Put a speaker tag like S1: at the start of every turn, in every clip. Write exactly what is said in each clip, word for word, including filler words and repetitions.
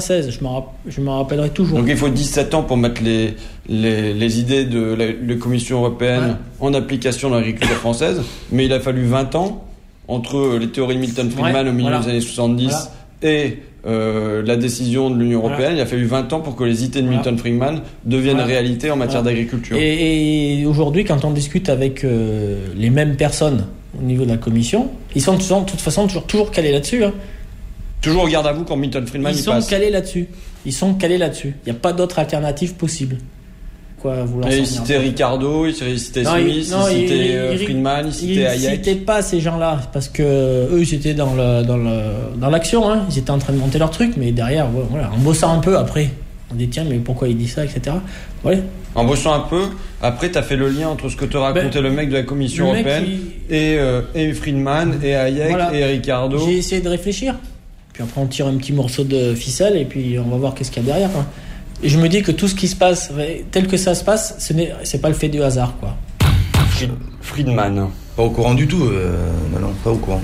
S1: seize, je m'en, je m'en rappellerai toujours.
S2: Donc il faut dix-sept ans pour mettre les, les, les idées de la, la Commission européenne ouais. en application dans l'agriculture française, mais il a fallu vingt ans entre les théories de Milton Friedman ouais, au milieu voilà. des années soixante-dix voilà. et euh, la décision de l'Union européenne. Voilà. Il a fallu vingt ans pour que les idées de voilà. Milton Friedman deviennent voilà. réalité en matière voilà. d'agriculture.
S1: Et, et aujourd'hui, quand on discute avec euh, les mêmes personnes au niveau de la Commission, ils sont de toute façon toujours, toujours calés là-dessus. Hein.
S2: Toujours au garde à vous quand Milton Friedman
S1: ils
S2: y
S1: sont
S2: passe.
S1: calés là-dessus. Ils sont calés là-dessus. Il n'y a pas d'autre alternative possible. Quoi,
S2: il citait Ricardo, il citait Smith, non, il citait il, Friedman, il citait Hayek.
S1: Il ne citait pas ces gens-là parce que eux ils étaient dans, le, dans, le, dans l'action. Hein. Ils étaient en train de monter leur truc, mais derrière, voilà, en bossant un peu après, on dit tiens, mais pourquoi il dit ça, et cetera. Ouais.
S2: En bossant un peu, après tu as fait le lien entre ce que te racontait ben, le mec de la Commission européenne il... et, euh, et Friedman et Hayek voilà. et Ricardo.
S1: J'ai essayé de réfléchir. Puis après on tire un petit morceau de ficelle et puis on va voir qu'est-ce qu'il y a derrière. Hein. Et je me dis que tout ce qui se passe, tel que ça se passe, ce n'est, c'est pas le fait du hasard, quoi.
S2: Friedman.
S3: Pas au courant du tout, euh, non, non, pas au courant.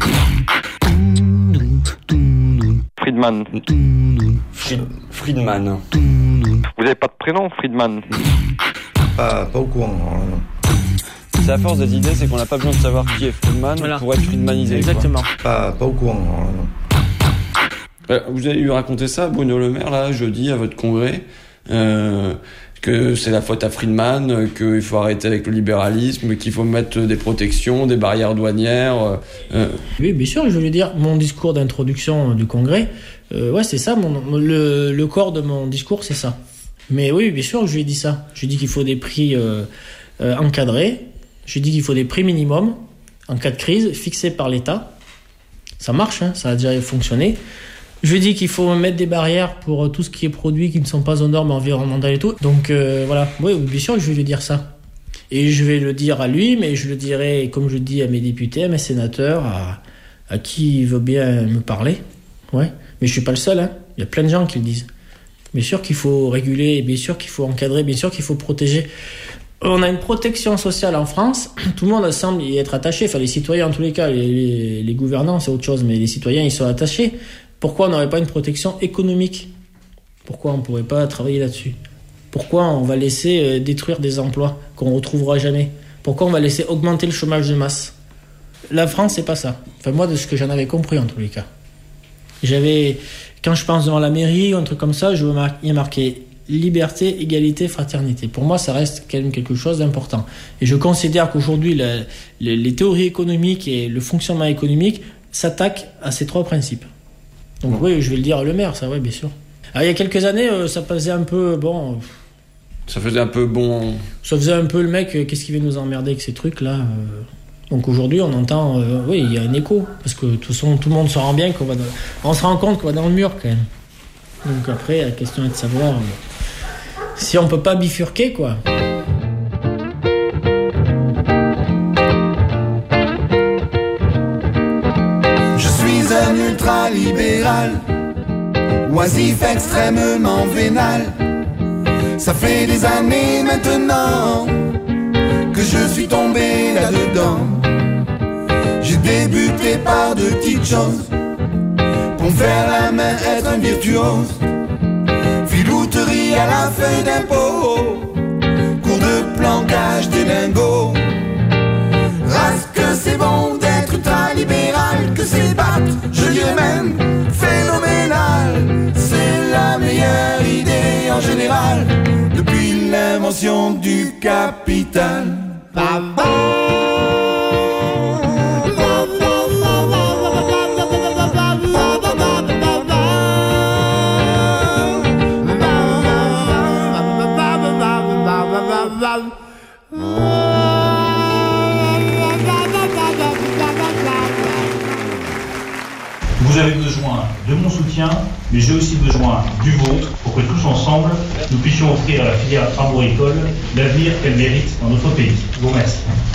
S4: Friedman.
S2: Fried, Friedman.
S4: Vous n'avez pas de prénom, Friedman?
S3: Pas, pas au courant, non.
S2: C'est la force des idées, c'est qu'on n'a pas besoin de savoir qui est Friedman voilà. pour être Friedmanisé.
S1: Exactement.
S3: Pas, pas au courant, non.
S2: Vous avez eu raconté ça, Bruno Le Maire, là, jeudi, à votre congrès, euh, que c'est la faute à Friedman, qu'il faut arrêter avec le libéralisme, qu'il faut mettre des protections, des barrières douanières. Euh.
S1: Oui, bien sûr, je veux dire, mon discours d'introduction du congrès, euh, ouais, c'est ça, mon, le, le corps de mon discours, c'est ça. Mais oui, bien sûr, je lui ai dit ça. Je lui ai dit qu'il faut des prix euh, euh, encadrés, je lui ai dit qu'il faut des prix minimums, en cas de crise, fixés par l'État. Ça marche, hein, ça a déjà fonctionné. Je dis qu'il faut mettre des barrières pour tout ce qui est produit qui ne sont pas aux normes environnementales et tout. Donc euh, voilà, oui, bien sûr je vais lui dire ça. Et je vais le dire à lui, mais je le dirai, comme je le dis à mes députés, à mes sénateurs, à, à qui veut bien me parler. Ouais. Mais je suis pas le seul, hein. Il y a plein de gens qui le disent. Bien sûr qu'il faut réguler, bien sûr qu'il faut encadrer, bien sûr qu'il faut protéger. On a une protection sociale en France, tout le monde semble y être attaché. Enfin, les citoyens en tous les cas, les, les, les gouvernants c'est autre chose, mais les citoyens ils sont attachés. Pourquoi on n'aurait pas une protection économique ? Pourquoi on ne pourrait pas travailler là-dessus ? Pourquoi on va laisser euh, détruire des emplois qu'on ne retrouvera jamais ? Pourquoi on va laisser augmenter le chômage de masse ? La France, c'est pas ça. Enfin, moi, de ce que j'en avais compris, en tous les cas. J'avais, quand je pense devant la mairie ou un truc comme ça, je veux mar- y marquer liberté, égalité, fraternité. Pour moi, ça reste quand même quelque chose d'important. Et je considère qu'aujourd'hui, la, les, les théories économiques et le fonctionnement économique s'attaquent à ces trois principes. Donc oui, je vais le dire à le maire, ça, oui, bien sûr. Alors, il y a quelques années, euh, ça faisait un peu, bon...
S2: Ça faisait un peu bon...
S1: Ça faisait un peu le mec, euh, qu'est-ce qui vient nous emmerder avec ces trucs-là euh... Donc aujourd'hui, on entend, euh, oui, il y a un écho. Parce que de toute façon, tout le monde se rend bien qu'on va dans... On se rend compte qu'on va dans le mur, quand même. Donc après, la question est de savoir euh, si on peut pas bifurquer, quoi.
S5: Un ultra-libéral, oisif extrêmement vénal. Ça fait des années maintenant que je suis tombé là-dedans. J'ai débuté par de petites choses pour me faire la main, être un virtuose. Filouterie à la feuille d'impôt, cours de plancage des lingots. Race que c'est bon d'être ultra-libéral, que c'est battre, je dirais même phénoménal. C'est la meilleure idée en général depuis l'invention du capital. Baba.
S6: Vous avez besoin de mon soutien, mais j'ai aussi besoin du vôtre pour que tous ensemble, nous puissions offrir à la filière arboricole l'avenir qu'elle mérite dans notre pays. Je vous remercie.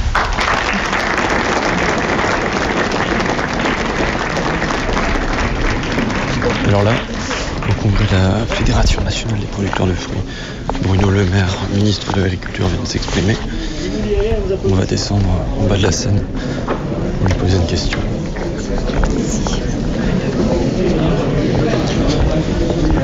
S7: Alors là, au congrès de la Fédération nationale des producteurs de fruits, Bruno Le Maire, ministre de l'Agriculture, vient de s'exprimer. On va descendre en bas de la scène pour lui poser une question.